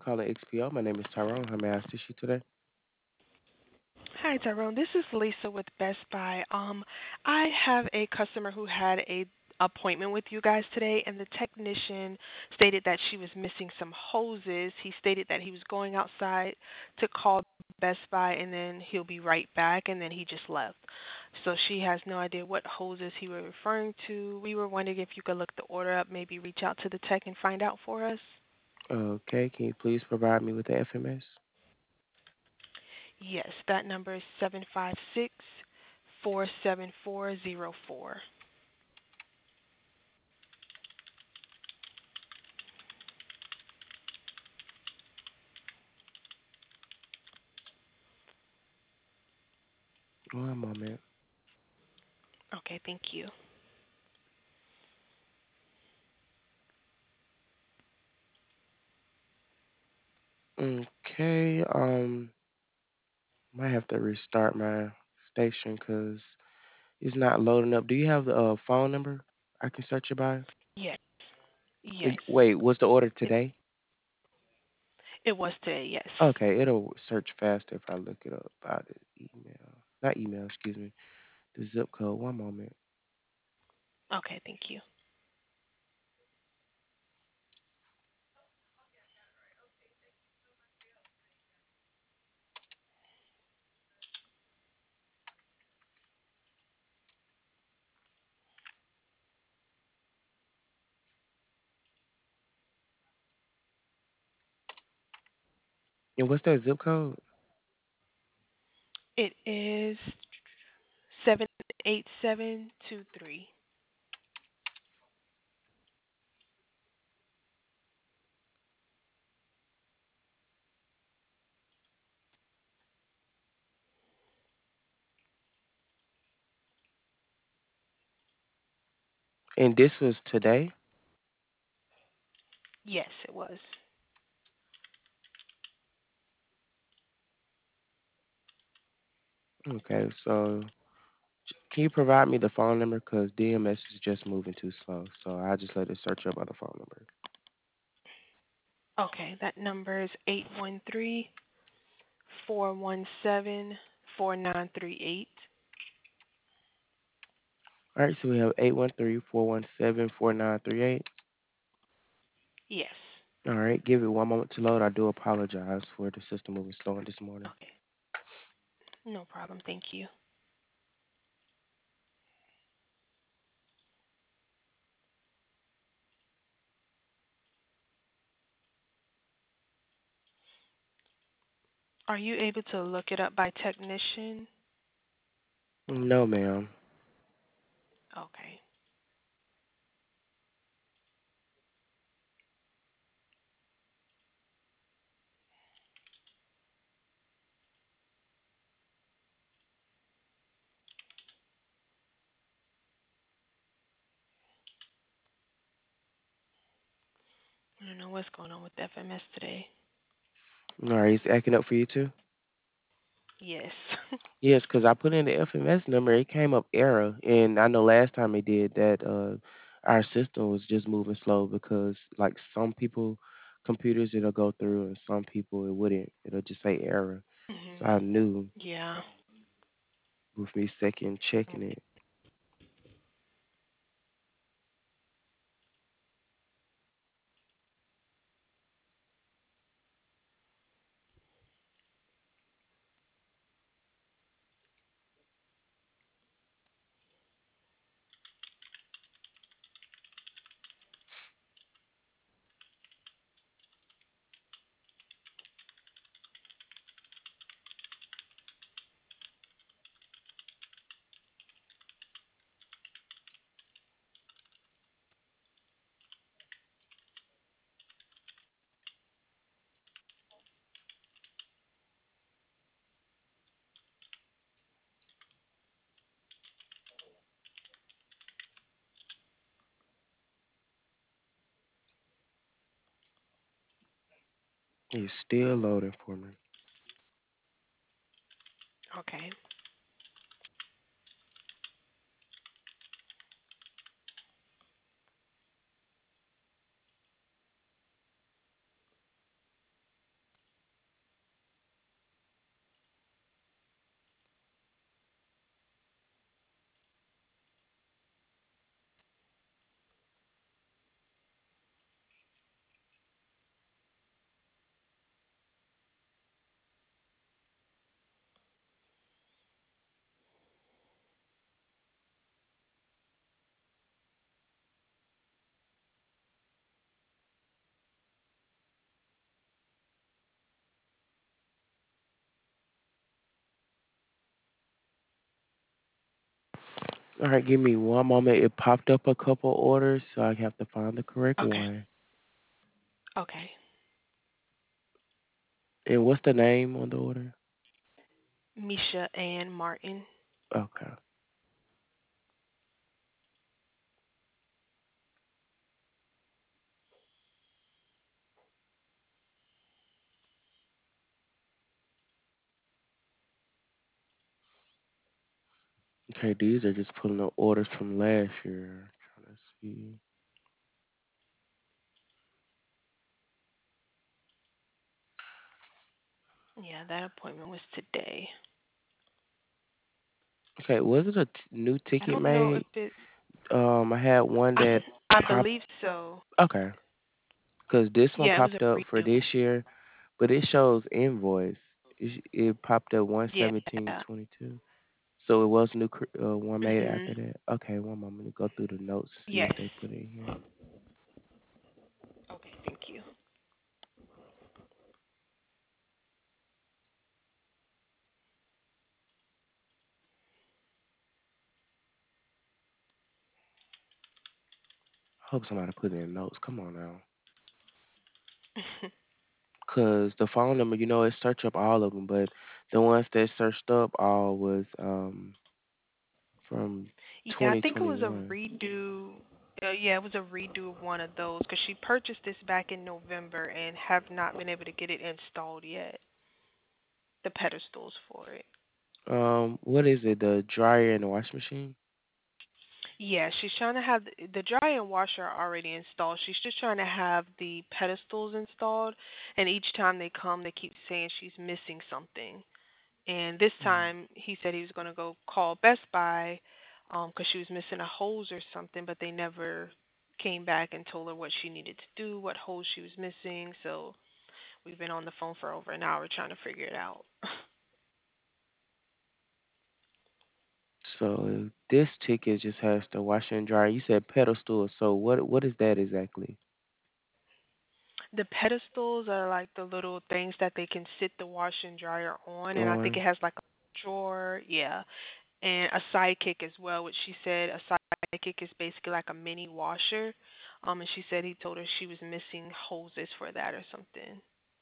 calling XPO. My name is Tyrone. How may I assist you today? Hi, Tyrone. This is Lisa with Best Buy. I have a customer who had a appointment with you guys today, and the technician stated that she was missing some hoses. He stated that he was going outside to call Best Buy, and then he'll be right back, and then he just left. So she has no idea what hoses he was referring to. We were wondering if you could look the order up, maybe reach out to the tech and find out for us. Okay, can you please provide me with the FMS? Yes, that number is 756-47404. One moment. Okay, thank you. Okay, might have to restart my station because it's not loading up. Do you have the phone number I can search it by? Yes, yes. Wait, was the order It today? it was today. Yes. Okay, it'll search faster if I look it up by the email. Not email, excuse me. The zip code. One moment. Okay, thank you. And what's that zip code? It is 78723. And this was today? Yes, it was. Okay, so can you provide me the phone number? Because DMS is just moving too slow. So I just let it search up by the phone number. Okay, that number is 813-417-4938. All right, so we have 813-417-4938. Yes. All right, give it one moment to load. I do apologize for the system moving slow this morning. Okay. No problem. Thank you. Are you able to look it up by technician? No, ma'am. Okay. I don't know what's going on with FMS today. All right, it's acting up for you too? Yes. Yes, because I put in the FMS number, it came up error. And I know last time it did that, our system was just moving slow because, like, some people, computers, it'll go through, and some people, it wouldn't. It'll just say error. So I Mhm. knew Yeah. with me second checking it. It's still loading for me. Okay. All right, give me one moment. It popped up a couple orders, so I have to find the correct Okay. one. Okay. And what's the name on the order? Misha Ann Martin. Okay. Okay, these are just pulling up orders from last year. Trying to see. Yeah, that appointment was today. Okay, was it a new I ticket don't know if made? it. I had one I that I popped. believe so. Okay, because this one Yeah, it was popped a up for redo. this year, but it shows invoice. It popped up Yeah. 117.22. So it was new one made after Mhm. that. Okay, one moment to go through the notes see Yes. what they put in here. Okay. Thank you. Hope somebody put in notes. Come on now. Cause the phone number, it search up all of them, but the ones that searched up all was from Yeah, I think it was a 2021. redo. Yeah, it was a redo of one of those because she purchased this back in November and have not been able to get it installed yet. The pedestals for it. What is it? The dryer and the washing machine? Yeah, she's trying to have the dryer and washer are already installed. She's just trying to have the pedestals installed, and each time they come, they keep saying she's missing something. And this Mm. time, he said he was going to go call Best Buy, because she was missing a hose or something, but they never came back and told her what she needed to do, what hose she was missing. So we've been on the phone for over an hour trying to figure it out. So this ticket just has the washer and dryer. You said pedestal. So what is that exactly? The pedestals are like the little things that they can sit the washer and dryer on, and I think On. it has like a drawer, yeah, and a sidekick as well, which she said a sidekick is basically like a mini washer. And she said he told her she was missing hoses for that or something.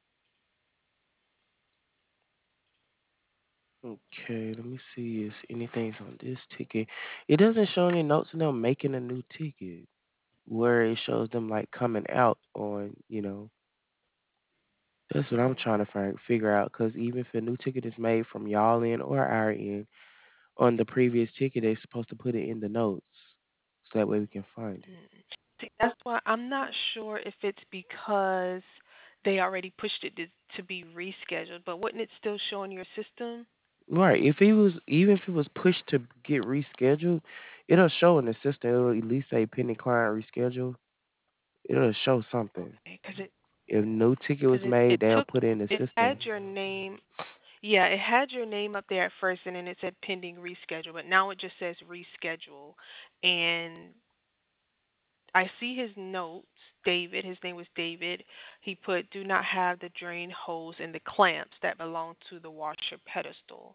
Okay, let me see if anything's on this ticket. It doesn't show any notes of them making a new ticket where it shows them like coming out on, That's what I'm trying to figure out. Cause even if a new ticket is made from y'all end or our end, on the previous ticket, they're supposed to put it in the notes. So that way we can find it. Mm. See, that's why I'm not sure if it's because they already pushed it to be rescheduled, but wouldn't it still show in your system? Right. Even if it was pushed to get rescheduled, it'll show in the system. It'll at least say pending client reschedule. It'll show something. Okay, because it If no ticket because was made, it they'll took put it in the it had system. your name. Yeah, it had your name up there at first, and then it said pending reschedule, but now it just says reschedule. And I see his notes. David, his name was David. He put do not have the drain hose and the clamps that belong to the washer pedestal.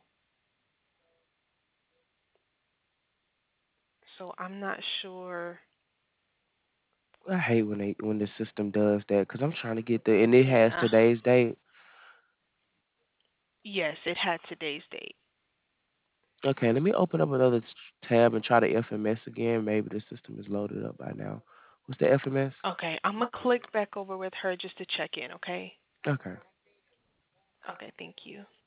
So I'm not sure. I hate when the system does that because I'm trying to get the and it has Yeah. today's date. Yes, it had today's date. Okay, let me open up another tab and try the FMS again. Maybe the system is loaded up by now. What's the FMS? Okay, I'm gonna click back over with her just to check in. Okay. Okay. Okay. Thank you.